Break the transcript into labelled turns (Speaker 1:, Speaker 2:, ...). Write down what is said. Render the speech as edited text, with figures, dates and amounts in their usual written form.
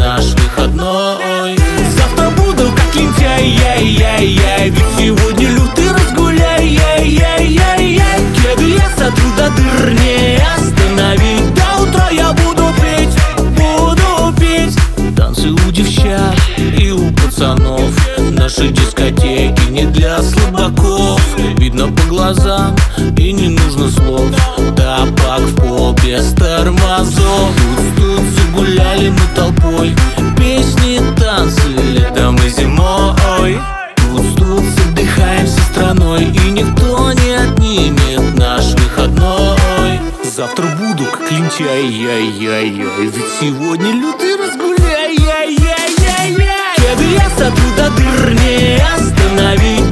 Speaker 1: наш выходной. Завтра буду как лентяй, ведь сегодня лютый разгуляй, кеды я сотру до дыр, не остановить. До утра я буду петь. Танцы у девчат и у пацанов, наши дискотеки не для слабаков. Видно по глазам и не нужно слов, тапок в пол без тормозов. Тут загуляли мы толпой, песни, танцы летом и зимой. Тут отдыхаем всей страной, и никто не отнимет наш выходной. Завтра буду как лентяй, ведь сегодня лютый разгуляй, кеды я сотру до дыр, не остановить.